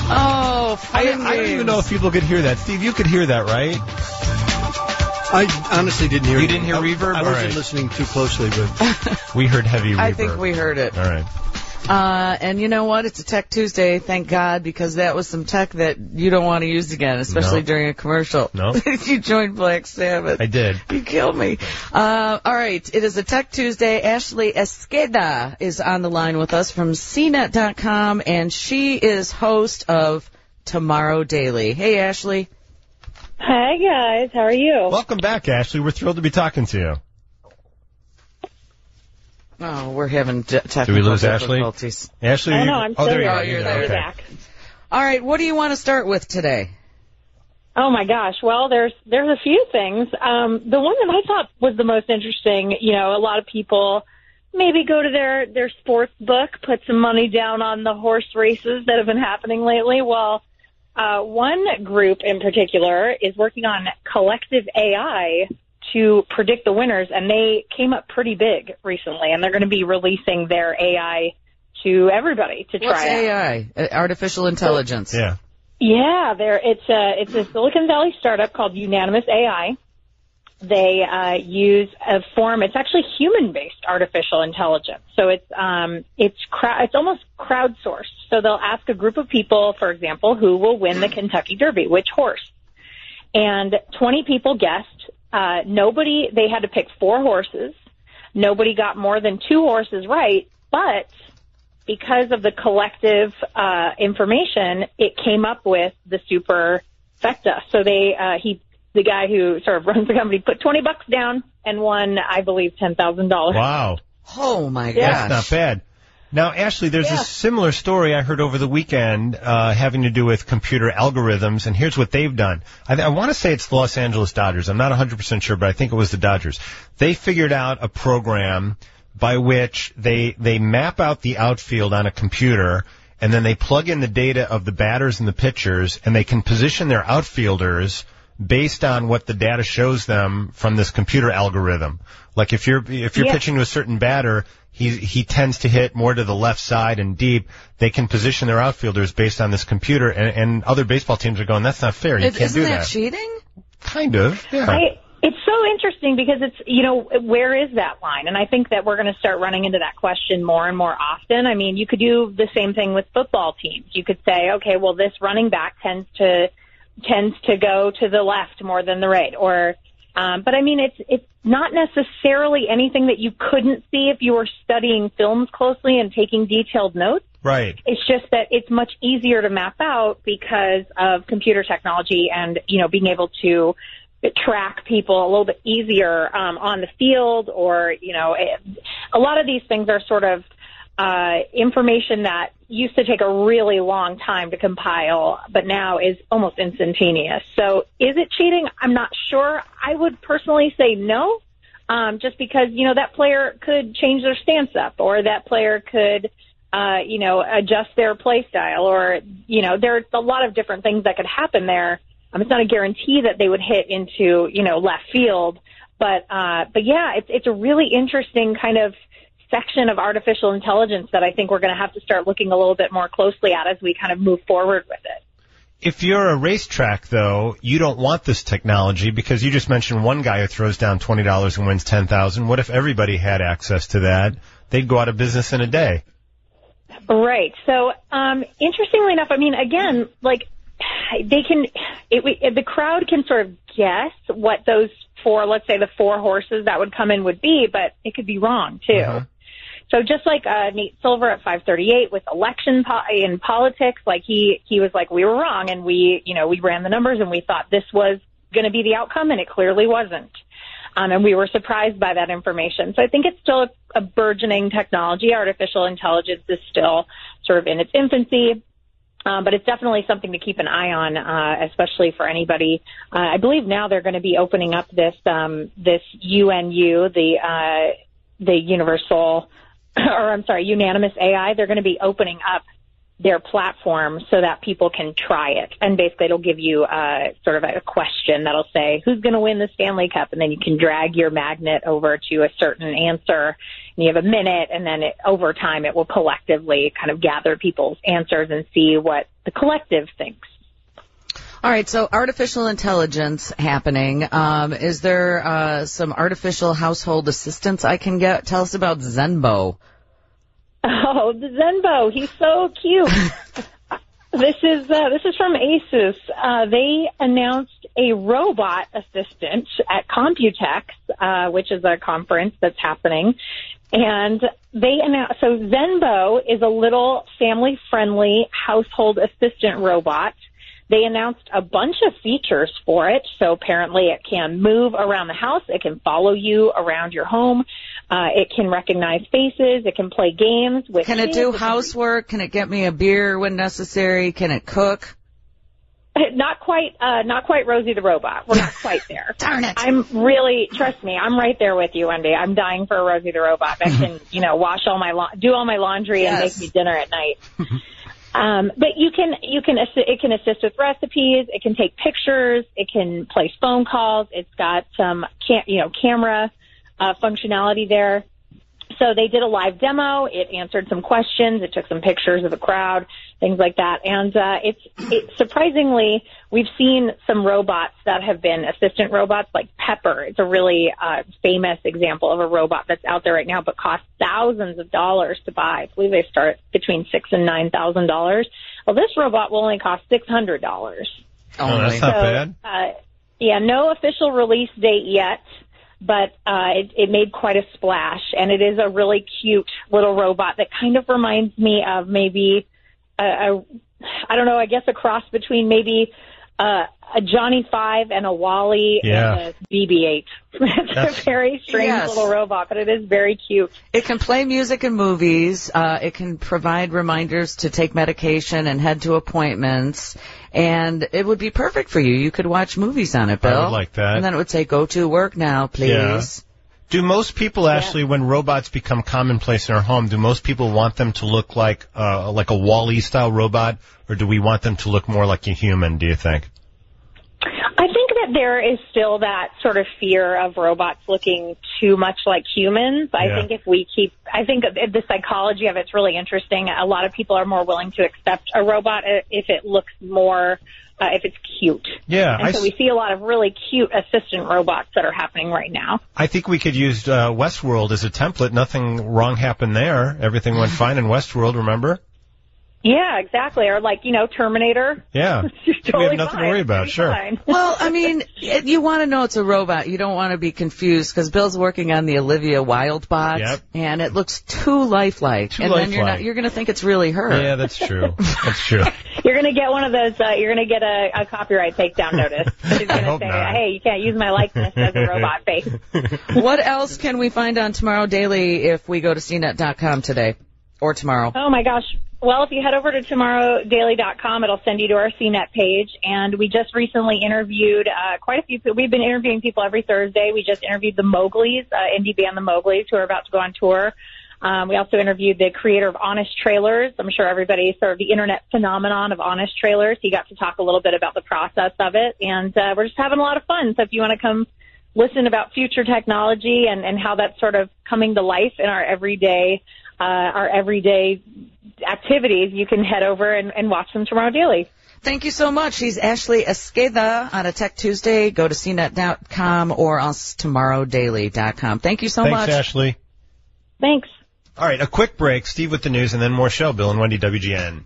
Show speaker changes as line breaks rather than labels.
Oh,
I don't even know if people could hear that. Steve, you could hear that, right?
I honestly didn't hear it.
You didn't hear reverb?
I wasn't listening too closely, but
we heard heavy reverb.
I think we heard it.
All right.
And you know what? It's a Tech Tuesday, thank God, because that was some tech that you don't want to use again, especially during a commercial.
No.
You joined Black Sabbath.
I did.
You killed me. All right. It is a Tech Tuesday. Ashley Esqueda is on the line with us from CNET.com, and she is host of Tomorrow Daily. Hey, Ashley.
Hi, guys. How are you?
Welcome back, Ashley. We're thrilled to be talking to you.
Oh, we're having technical
Did we lose
difficulties.
Ashley?
I know, I'm still
there you
here.
are.
You're
there.
there.
Back.
All right. What do you want to start with today?
Oh my gosh. Well, there's a few things. The one that I thought was the most interesting, a lot of people maybe go to their sports book, put some money down on the horse races that have been happening lately. Well, one group in particular is working on collective AI to predict the winners, and they came up pretty big recently, and they're going to be releasing their AI to everybody to try
What's
out.
AI? Artificial intelligence.
Yeah.
Yeah, it's a Silicon Valley startup called Unanimous AI. They use a form. It's actually human-based artificial intelligence. So it's almost crowdsourced. So they'll ask a group of people, for example, who will win the Kentucky Derby, which horse, and 20 people guessed. They had to pick 4 horses. Nobody got more than 2 horses right, but because of the collective information, it came up with the superfecta. So the guy who sort of runs the company put $20 down and won, I believe, $10,000.
Wow.
Oh my gosh.
That's not bad. Now, Ashley, there's a similar story I heard over the weekend having to do with computer algorithms, and here's what they've done. I want to say it's the Los Angeles Dodgers. I'm not 100% sure, but I think it was the Dodgers. They figured out a program by which they map out the outfield on a computer, and then they plug in the data of the batters and the pitchers, and they can position their outfielders based on what the data shows them from this computer algorithm. Like if you're pitching to a certain batter, he tends to hit more to the left side and deep. They can position their outfielders based on this computer, and other baseball teams are going, that's not fair. You can't do that.
Isn't that cheating?
Kind of, yeah.
It's so interesting because it's, where is that line? And I think that we're going to start running into that question more and more often. I mean, you could do the same thing with football teams. You could say, okay, well, this running back tends to go to the left more than the right, but I mean, it's not necessarily anything that you couldn't see if you were studying films closely and taking detailed notes.
Right.
It's just that it's much easier to map out because of computer technology and, being able to track people a little bit easier on the field, or, a lot of these things are sort of information that used to take a really long time to compile, but now is almost instantaneous. So is it cheating? I'm not sure. I would personally say no, just because, that player could change their stance up, or that player could, adjust their play style, or, there's a lot of different things that could happen there. It's not a guarantee that they would hit into, left field, but yeah, it's a really interesting kind of section of artificial intelligence that I think we're going to have to start looking a little bit more closely at as we kind of move forward with it.
If you're a racetrack, though, you don't want this technology because you just mentioned one guy who throws down $20 and wins $10,000. What if everybody had access to that? They'd go out of business in a day.
Right. So, interestingly enough, I mean, again, the crowd can sort of guess what those 4, let's say the 4 horses that would come in would be, but it could be wrong too. Uh-huh. So just like Nate Silver at 538 with election in politics, he was like, we were wrong, and we ran the numbers and we thought this was going to be the outcome, and it clearly wasn't. And we were surprised by that information. So I think it's still a burgeoning technology. Artificial intelligence is still sort of in its infancy. But it's definitely something to keep an eye on, especially for anybody. I believe now they're going to be opening up this UNU, the Unanimous AI. They're going to be opening up their platform so that people can try it. And basically it'll give you sort of a question that'll say, who's going to win the Stanley Cup? And then you can drag your magnet over to a certain answer. And you have a minute, and then over time it will collectively kind of gather people's answers and see what the collective thinks.
All right, so artificial intelligence happening. Is there some artificial household assistance I can get? Tell us about Zenbo.
Oh, the Zenbo, he's so cute. This is from Asus. They announced a robot assistant at Computex, which is a conference that's happening. And they announced, so Zenbo is a little family-friendly household assistant robot. They announced a bunch of features for it. So apparently it can move around the house. It can follow you around your home. It can recognize faces. It can play games with
Can it do housework? Can it get me a beer when necessary? Can it cook?
Not quite Rosie the Robot. We're not quite there.
Darn it.
Trust me, I'm right there with you, Wendy. I'm dying for a Rosie the Robot that can, wash do all my laundry and make me dinner at night. But it can assist with recipes. It can take pictures. It can place phone calls. It's got some, camera functionality there. So they did a live demo. It answered some questions. It took some pictures of the crowd, things like that. And it's surprisingly, we've seen some robots that have been assistant robots, like Pepper. It's a really famous example of a robot that's out there right now, but costs thousands of dollars to buy. I believe they start between $6,000 and $9,000. Well, this robot will only cost $600.
Oh, that's not bad.
No official release date yet. But it made quite a splash, and it is a really cute little robot that kind of reminds me of maybe I guess a cross between maybe a Johnny 5 and a Wally and a BB-8. It's a very strange little robot, but it is very cute.
It can play music and movies. It can provide reminders to take medication and head to appointments. And it would be perfect for you. You could watch movies on it, Bill.
I would like that.
And then it would say, go to work now, please.
Yeah. Do most people actually, when robots become commonplace in our home, do most people want them to look like a Wall-E style robot, or do we want them to look more like a human, do you think?
I think that there is still that sort of fear of robots looking too much like humans. I think the psychology of it's really interesting. A lot of people are more willing to accept a robot if it looks more, if it's cute.
Yeah.
And so we see a lot of really cute assistant robots that are happening right now.
I think we could use Westworld as a template. Nothing wrong happened there. Everything went fine in Westworld, remember?
Yeah, exactly. Or Terminator.
Yeah.
Totally
we have nothing to worry about, sure.
Well, I mean, you want to know it's a robot. You don't want to be confused because Bill's working on the Olivia Wilde bot, and it looks too lifelike. Then you're going to think it's really her.
Yeah, that's true. That's true.
You're going to get one of those, you're going to get a copyright takedown notice. She's going to say, hey, you can't use my likeness as a robot face.
What else can we find on Tomorrow Daily if we go to CNET.com today or tomorrow?
Oh, my gosh. Well, if you head over to tomorrowdaily.com, it'll send you to our CNET page. And we just recently interviewed quite a few people. We've been interviewing people every Thursday. We just interviewed the Mowglis, indie band the Mowglis, who are about to go on tour. We also interviewed the creator of Honest Trailers. I'm sure everybody sort of the internet phenomenon of Honest Trailers. He got to talk a little bit about the process of it. And we're just having a lot of fun. So if you want to come listen about future technology and how that's sort of coming to life in our everyday activities, you can head over and watch them Tomorrow Daily.
Thank you so much. She's Ashley Esqueda on a Tech Tuesday. Go to CNET.com or else tomorrowdaily.com. Thank you so much.
Thanks, Ashley.
Thanks.
All right, a quick break. Steve with the news and then more show. Bill and Wendy, WGN.